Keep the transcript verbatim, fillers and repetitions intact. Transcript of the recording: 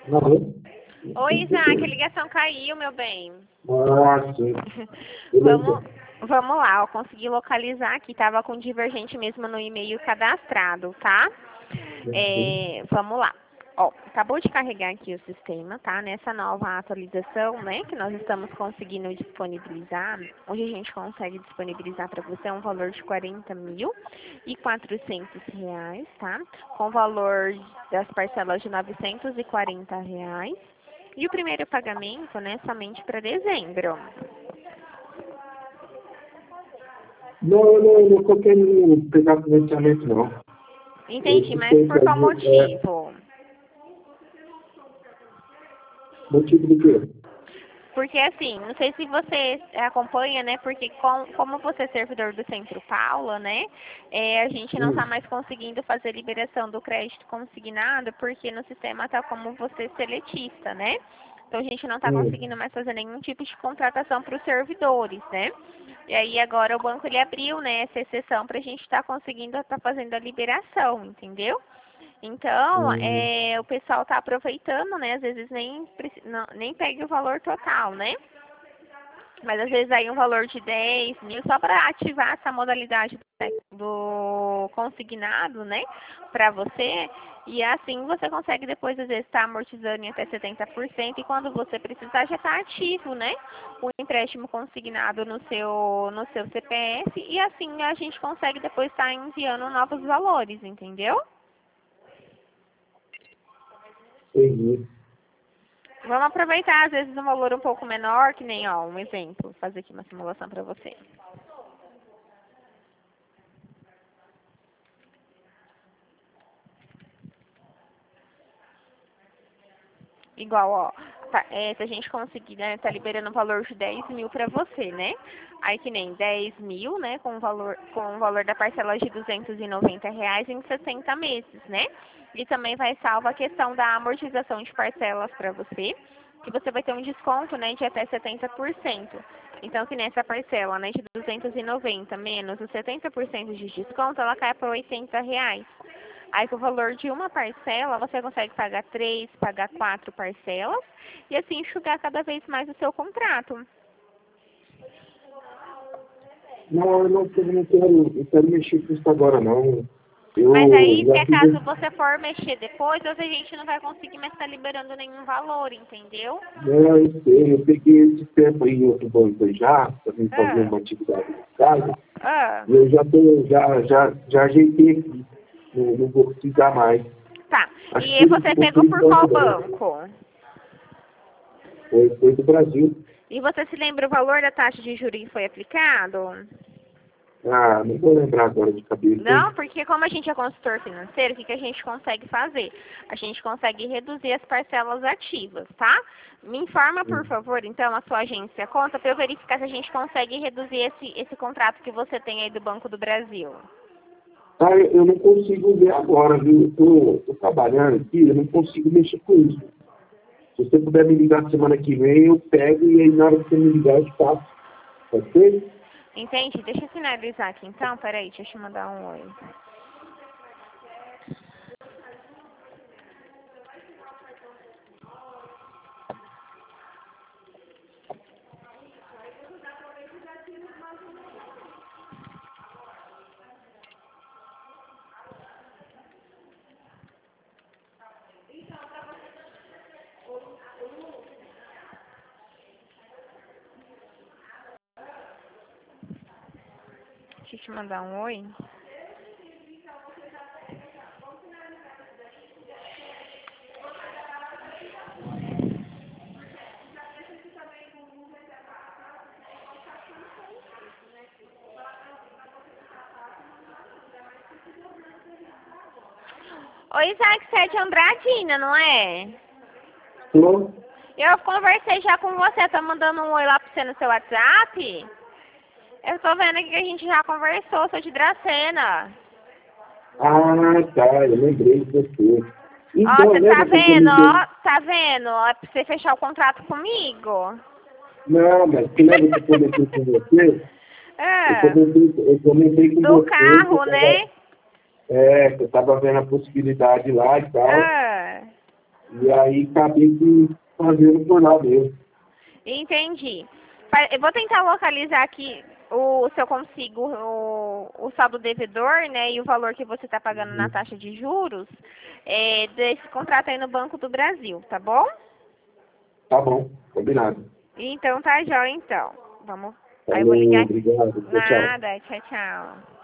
Alô? Oi, Isaac, a ligação caiu, meu bem. Ah, sim. Vamos, vamos lá, eu consegui localizar aqui, estava com divergente mesmo no e-mail cadastrado, tá? É, vamos lá. Ó, acabou de carregar aqui o sistema, tá? Nessa nova atualização, né, que nós estamos conseguindo disponibilizar, hoje a gente consegue disponibilizar para você um valor de quarenta mil e quatrocentos reais, tá? Com valor das parcelas de novecentos e quarenta reais. E o primeiro pagamento, né, somente para dezembro. Não, eu não, não tô querendo pegar financiamento, não. Entendi, Esse mas por tempo qual aí é motivo? motivo do quê? Porque assim, não sei se você acompanha, né? Porque com, como você é servidor do Centro Paula, né? É, a gente não está Hum, mais conseguindo fazer liberação do crédito consignado, porque no sistema está como você seletista, né? Então a gente não está hum, conseguindo mais fazer nenhum tipo de contratação para os servidores, né? E aí agora o banco ele abriu, né, essa exceção para a gente estar conseguindo estar fazendo a liberação, entendeu? Então, hum, é, o pessoal está aproveitando, né? Às vezes nem, preci- não, nem pega o valor total, né? Mas às vezes aí um valor de dez mil só para ativar essa modalidade do consignado, né? Para você. E assim você consegue depois, às vezes, estar amortizando em até setenta por cento e quando você precisar já está ativo, né? O empréstimo consignado no seu, no seu C P F e assim a gente consegue depois estar enviando novos valores, entendeu? entendi. Vamos aproveitar, às vezes, um valor um pouco menor, que nem, ó, um exemplo. Vou fazer aqui uma simulação para você. Igual, ó, tá, é, se a gente conseguir, né, tá liberando um valor de dez mil para você, né? Aí que nem dez mil, né, com o valor, com o valor da parcela de duzentos e noventa reais em sessenta meses, né? E também vai salva a questão da amortização de parcelas para você, que você vai ter um desconto, né, de até setenta por cento. Então, que nessa parcela, né, de duzentos e noventa menos os setenta por cento de desconto, ela cai por oitenta reais. Aí, com o valor de uma parcela, você consegue pagar três, pagar quatro parcelas e assim enxugar cada vez mais o seu contrato. Não, eu não, eu não quero, eu quero mexer com isso agora, não. Mas Eu aí, se já acaso fiz, você for mexer depois, a gente não vai conseguir mais estar liberando nenhum valor, entendeu? não, eu sei, eu peguei esse tempo aí em outro banco aí já, para mim fazer Ah, uma atividade em casa, ah, e eu já tô, já, já, já ajeitei aqui. Não, não vou precisar mais. tá. Acho E que você por, por pegou por qual enquanto não. banco? Foi, foi do Brasil. E você se lembra o valor da taxa de juros que foi aplicado? Ah, não vou lembrar agora de cabeça, hein? Não, porque como a gente é consultor financeiro, o que, que a gente consegue fazer? A gente consegue reduzir as parcelas ativas, tá? Me informa, por Hum. favor, então, a sua agência conta para eu verificar se a gente consegue reduzir esse, esse contrato que você tem aí do Banco do Brasil. Ah, eu eu não consigo ver agora, viu? Eu tô, tô trabalhando aqui, eu não consigo mexer com isso. Se você puder me ligar semana que vem, eu pego e aí na hora que você me ligar eu te faço. Pode ser? Entende? Deixa eu finalizar aqui então, peraí, deixa eu te mandar um oi. Deixa eu te mandar um oi. Oi, Isaac, você é de Andradina, não é? Tô. Eu conversei já com você, tá mandando um oi lá pra você no seu WhatsApp? Eu tô vendo aqui que a gente já conversou, sou de Dracena. Ah, tá, eu lembrei de você. Ó, Então, você tá lembra que eu vendo, comentei? ó, tá vendo? Ó, é pra você fechar o contrato comigo. Não, mas você lembra que eu comentei com você? Eu É, comentei, eu comentei com do você que eu carro, tava, né? é, que eu tava vendo a possibilidade lá e tal. É. E aí acabei que fazendo por lá mesmo. Entendi. Pa- Eu vou tentar localizar aqui o, se eu consigo o, o saldo devedor, né, e o valor que você está pagando na Uhum. taxa de juros é, desse contrato aí no Banco do Brasil, tá bom? Tá bom, combinado. Então tá, jóia, então. Vamos. Aí eu vou Falou, ligar. obrigado. Tchau, tchau. Nada, tchau, tchau.